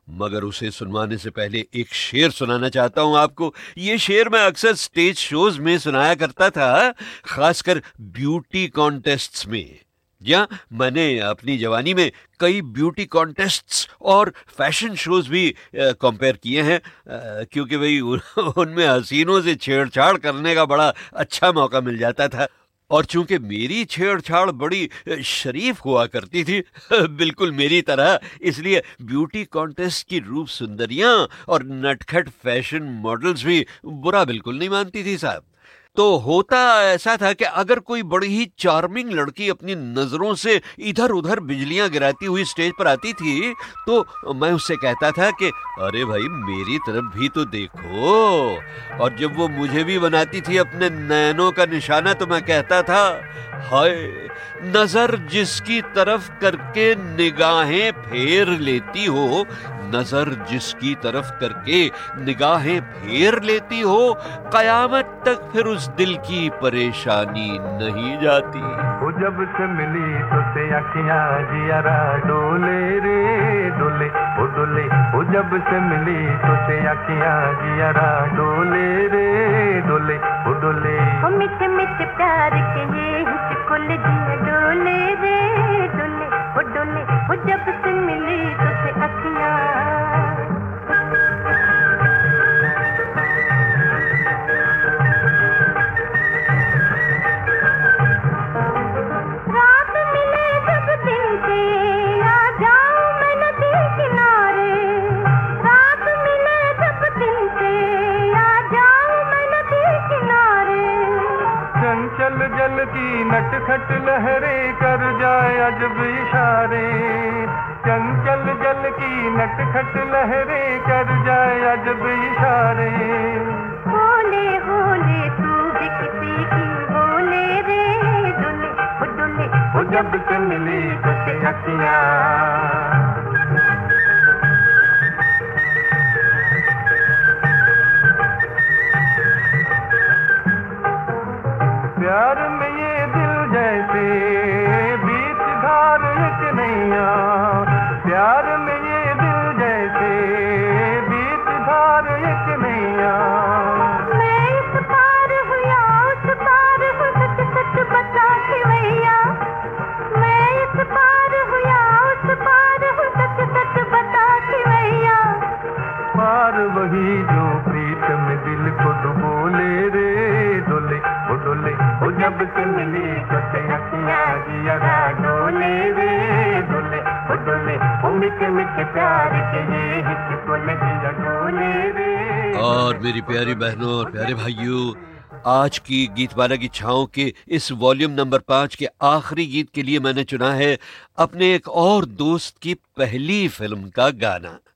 मगर उसे सुनवाने से पहले एक शेर सुनाना चाहता हूं आपको। ये शेर मैं अक्सर स्टेज शोज में सुनाया करता था, खासकर ब्यूटी कॉन्टेस्ट्स में। या मैंने अपनी जवानी में कई ब्यूटी कॉन्टेस्ट्स और फैशन शोज भी कंपेयर किए हैं, क्योंकि भाई उनमें हसीनों से छेड़छाड़ करने का बड़ा अच्छा मौका मिल जाता था। और चूंकि मेरी छेड़छाड़ बड़ी शरीफ हुआ करती थी, बिल्कुल मेरी तरह, इसलिए ब्यूटी कॉन्टेस्ट की रूप सुंदरियां और नटखट फैशन मॉडल्स भी बुरा बिल्कुल नहीं मानती थी साहब। तो होता ऐसा था कि अगर कोई बड़ी ही चार्मिंग लड़की अपनी नजरों से इधर उधर बिजलियां गिराती हुई स्टेज पर आती थी, तो मैं उससे कहता था कि अरे भाई मेरी तरफ भी तो देखो। और जब वो मुझे भी बनाती थी अपने नैनों का निशाना, तो मैं कहता था, हाय नजर जिसकी तरफ करके निगाहें फेर लेती हो, नजर जिसकी तरफ करके निगाहें फेर लेती हो, कयामत तक फिर उस दिल की परेशानी नहीं जाती। वो जब से मिली तो से अखियां जियारा डोले रे डोले, वो डोले। वो जब से मिली तो से अखियां जियारा डोले रे डोले, वो डोले। वो मीठे मीठे प्यार के ये हिचकोले जिया डोले रे डोले, वो डोले। वो जब से मिली तो से अखियां। चंचल जल की नटखट लहरें कर जाए अजब इशारे, चंचल जल की नटखट लहरें कर जाए अजब इशारे। होले होले तू भी किसी की होले रे डोले, वो डोले। वो जब से मिली तो से अखियां। प्यार में ये दिल जैसे बीच धार एक नैया, प्यार में ये दिल जैसे बीच धार एक नैया। मैं इस पार हूँ या उस पार हूँ, सच सच बता के भैया। मैं इस पार हूँ या उस पार हूँ, सच सच बता के भैया। पार वही जो प्रीत में दिल को डुबोले रे डोले, वो डोले। वो जब से मिली तो से अखियां जियारा डोले रे डोले, वो डोले। वो मीठे मीठे प्यार के ये हिचकोले जिया डोले रे। और मेरी प्यारी बहनों और प्यारे भाइयों, आज की गीतमाला की छाँव के इस वॉल्यूम नंबर 5 के आखिरी गीत के लिए मैंने चुना है अपने एक और दोस्त की पहली फिल्म का गाना।